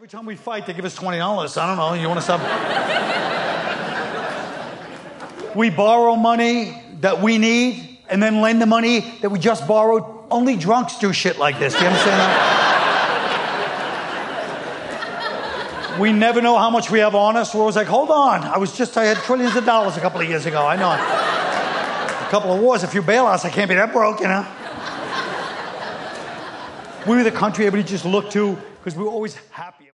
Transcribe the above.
time we fight, they give us $20. I don't know. You want to stop? We borrow money that we need and then lend the money that we just borrowed. Only drunks do shit like this. Do you understand that? We never know how much we have on us. We're always like, hold on. I had trillions of dollars a couple of years ago. I know. A couple of wars, a few bailouts. I can't be that broke, you know. We were the country everybody just looked to because we were always happy.